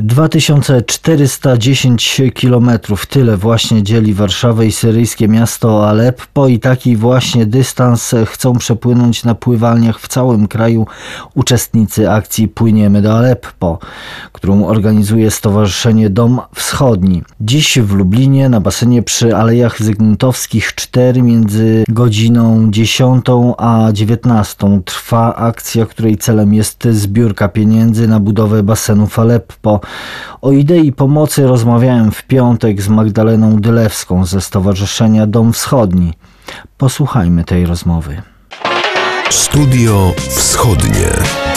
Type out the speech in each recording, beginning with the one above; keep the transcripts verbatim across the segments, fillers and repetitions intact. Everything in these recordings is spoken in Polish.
dwa tysiące czterysta dziesięć kilometrów. Tyle właśnie dzieli Warszawę i syryjskie miasto Aleppo i taki właśnie dystans chcą przepłynąć na pływalniach w całym kraju uczestnicy akcji Płyniemy do Aleppo, którą organizuje Stowarzyszenie Dom Wschodni. Dziś w Lublinie na basenie przy Alejach Zygmuntowskich cztery między godziną dziesiątą a dziewiętnastą trwa akcja, której celem jest zbiórka pieniędzy na budowę basenu w Aleppo. O idei pomocy rozmawiałem w piątek z Magdaleną Dylewską ze Stowarzyszenia Dom Wschodni. Posłuchajmy tej rozmowy. Studio Wschodnie.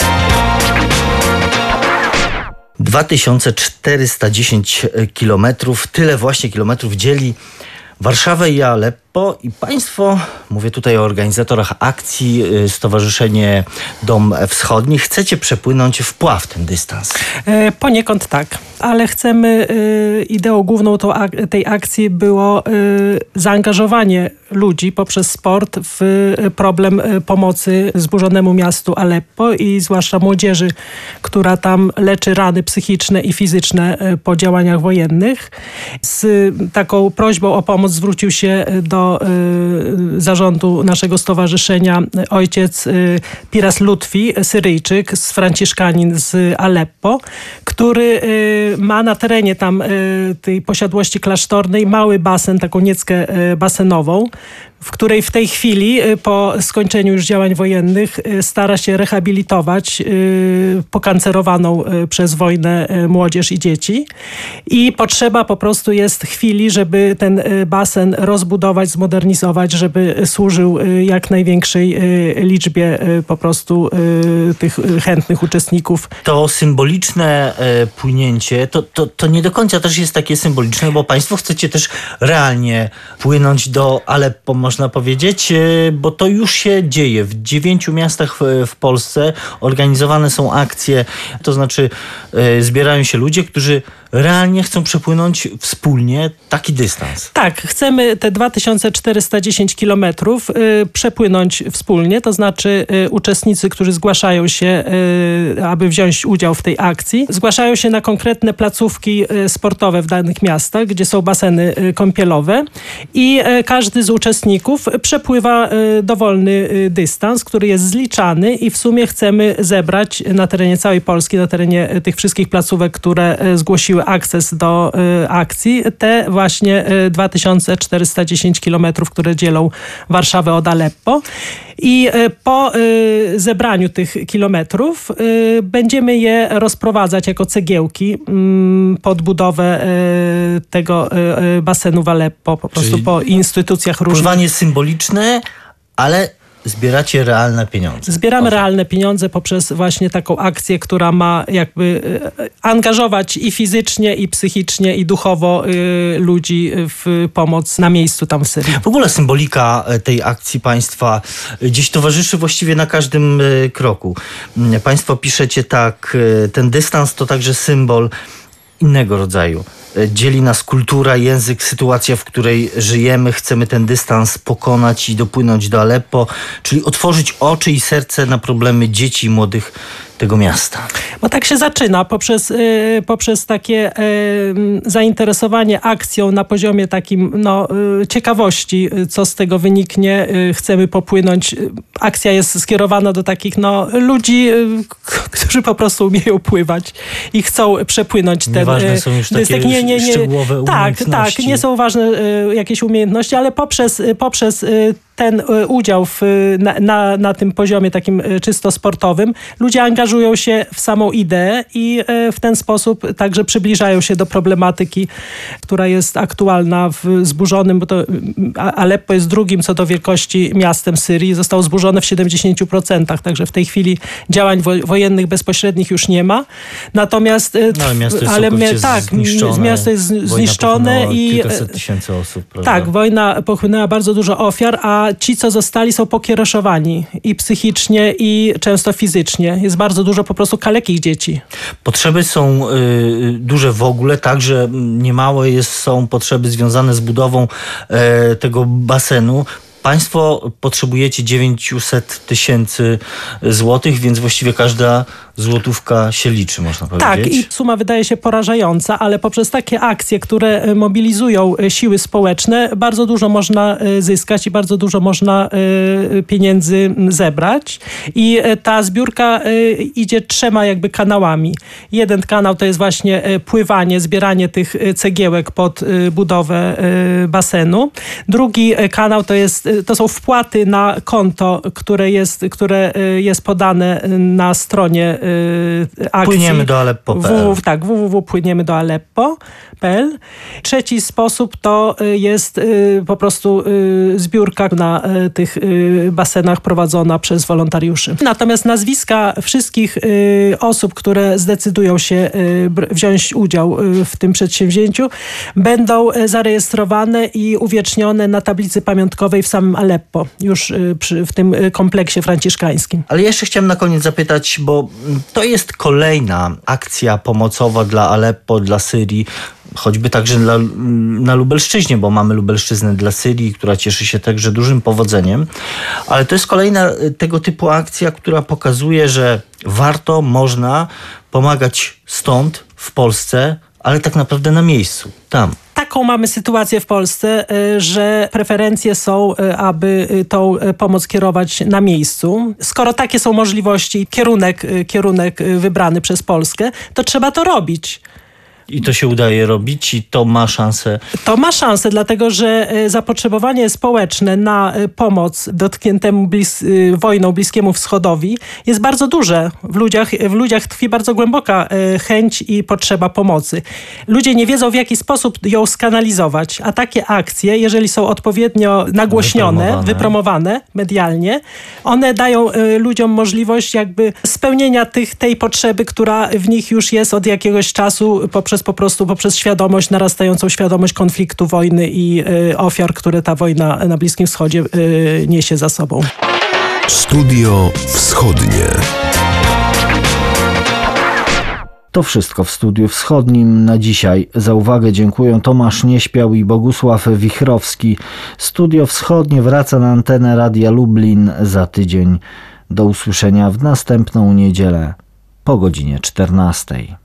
dwa tysiące czterysta dziesięć kilometrów, tyle właśnie kilometrów dzieli Warszawę i Aleppo i państwo, mówię tutaj o organizatorach akcji, Stowarzyszenie Dom Wschodni, chcecie przepłynąć w pław ten dystans? E, poniekąd tak, ale chcemy, e, ideą główną to, a, tej akcji było e, zaangażowanie ludzi poprzez sport w problem pomocy zburzonemu miastu Aleppo i zwłaszcza młodzieży, która tam leczy rany psychiczne i fizyczne po działaniach wojennych. Z taką prośbą o pomoc zwrócił się do y, zarządu naszego stowarzyszenia ojciec y, Piras Lutfi, Syryjczyk, Franciszkanin z Aleppo, który y, ma na terenie tam y, tej posiadłości klasztornej mały basen, taką nieckę y, basenową, w której w tej chwili, po skończeniu już działań wojennych, stara się rehabilitować pokancerowaną przez wojnę młodzież i dzieci. I potrzeba po prostu jest chwili, żeby ten basen rozbudować, zmodernizować, żeby służył jak największej liczbie po prostu tych chętnych uczestników. To symboliczne płynięcie, to, to, to nie do końca też jest takie symboliczne, bo państwo chcecie też realnie płynąć do Aleppo, można powiedzieć, bo to już się dzieje. W dziewięciu miastach w, w Polsce organizowane są akcje, to znaczy e, zbierają się ludzie, którzy realnie chcą przepłynąć wspólnie taki dystans. Tak, chcemy te dwa tysiące czterysta dziesięć kilometrów y, przepłynąć wspólnie, to znaczy y, uczestnicy, którzy zgłaszają się, y, aby wziąć udział w tej akcji, zgłaszają się na konkretne placówki y, sportowe w danych miastach, gdzie są baseny y, kąpielowe i y, każdy z uczestników przepływa y, dowolny y, dystans, który jest zliczany i w sumie chcemy zebrać na terenie całej Polski, na terenie y, tych wszystkich placówek, które y, zgłosiły akces do y, akcji, te właśnie y, dwa tysiące czterysta dziesięć kilometrów, które dzielą Warszawę od Aleppo. I y, po y, zebraniu tych kilometrów y, będziemy je rozprowadzać jako cegiełki y, pod budowę y, tego y, basenu w Aleppo, po prostu Czyli po instytucjach różnych. Pływanie symboliczne, ale zbieracie realne pieniądze. Zbieramy realne pieniądze poprzez właśnie taką akcję, która ma jakby angażować i fizycznie, i psychicznie, i duchowo y, ludzi w pomoc na miejscu tam w Syrii. W ogóle symbolika tej akcji państwa dziś towarzyszy właściwie na każdym kroku. Państwo piszecie tak, ten dystans to także symbol innego rodzaju. Dzieli nas kultura, język, sytuacja, w której żyjemy. Chcemy ten dystans pokonać i dopłynąć do Aleppo, czyli otworzyć oczy i serce na problemy dzieci i młodych tego miasta. Bo tak się zaczyna poprzez, y, poprzez takie y, zainteresowanie akcją na poziomie takim no, y, ciekawości, co z tego wyniknie. Y, chcemy popłynąć. Akcja jest skierowana do takich no, ludzi, y, którzy po prostu umieją pływać i chcą przepłynąć ten Nieważne są już takie dystans. Nie, nie, nie, szczegółowe tak, umiejętności. tak, nie są ważne y, jakieś umiejętności, ale poprzez, poprzez y, ten udział w, na, na, na tym poziomie takim czysto sportowym, ludzie angażują się w samą ideę i w ten sposób także przybliżają się do problematyki, która jest aktualna w zburzonym, bo to Aleppo jest drugim co do wielkości miastem Syrii, zostało zburzone w siedemdziesięciu procentach, także w tej chwili działań wo- wojennych bezpośrednich już nie ma. Natomiast no, ale miasto jest ale my, tak, zniszczone. miasto jest zniszczone i kilkaset tysięcy osób, prawda? Tak, wojna pochłonęła bardzo dużo ofiar, a ci, co zostali, są pokieroszowani i psychicznie, i często fizycznie. Jest bardzo dużo po prostu kalekich dzieci. Potrzeby są y, duże w ogóle, także niemałe jest, są potrzeby związane z budową y, tego basenu. Państwo potrzebujecie dziewięćset tysięcy złotych, więc właściwie każda złotówka się liczy, można powiedzieć. Tak, i suma wydaje się porażająca, ale poprzez takie akcje, które mobilizują siły społeczne, bardzo dużo można zyskać i bardzo dużo można pieniędzy zebrać. I ta zbiórka idzie trzema jakby kanałami. Jeden kanał to jest właśnie pływanie, zbieranie tych cegiełek pod budowę basenu. Drugi kanał to jest, to są wpłaty na konto, które jest, które jest podane na stronie akcji. Płyniemy do Aleppo kropka p l. W, tak, w w w kropka płyniemy do Aleppo kropka p l. Trzeci sposób to jest po prostu zbiórka na tych basenach prowadzona przez wolontariuszy. Natomiast nazwiska wszystkich osób, które zdecydują się wziąć udział w tym przedsięwzięciu, będą zarejestrowane i uwiecznione na tablicy pamiątkowej w samym Aleppo, już przy, w tym kompleksie franciszkańskim. Ale jeszcze chciałem na koniec zapytać, bo to jest kolejna akcja pomocowa dla Aleppo, dla Syrii, choćby także dla, na Lubelszczyźnie, bo mamy Lubelszczyznę dla Syrii, która cieszy się także dużym powodzeniem. Ale to jest kolejna tego typu akcja, która pokazuje, że warto, można pomagać stąd, w Polsce, ale tak naprawdę na miejscu, tam. Taką mamy sytuację w Polsce, że preferencje są, aby tą pomoc kierować na miejscu. Skoro takie są możliwości, kierunek, kierunek wybrany przez Polskę, to trzeba to robić. I to się udaje robić i to ma szansę? To ma szansę, dlatego że zapotrzebowanie społeczne na pomoc dotkniętemu blis- wojną Bliskiemu Wschodowi jest bardzo duże. W ludziach, w ludziach tkwi bardzo głęboka chęć i potrzeba pomocy. Ludzie nie wiedzą, w jaki sposób ją skanalizować, a takie akcje, jeżeli są odpowiednio nagłośnione, wypromowane, wypromowane medialnie, one dają ludziom możliwość jakby spełnienia tych, tej potrzeby, która w nich już jest od jakiegoś czasu poprzez po prostu poprzez świadomość, narastającą świadomość konfliktu, wojny i y, ofiar, które ta wojna na Bliskim Wschodzie y, niesie za sobą. Studio Wschodnie. To wszystko w Studiu Wschodnim na dzisiaj. Za uwagę dziękuję Tomasz Nieśpiał i Bogusław Wichrowski. Studio Wschodnie wraca na antenę Radia Lublin za tydzień. Do usłyszenia w następną niedzielę po godzinie czternastej.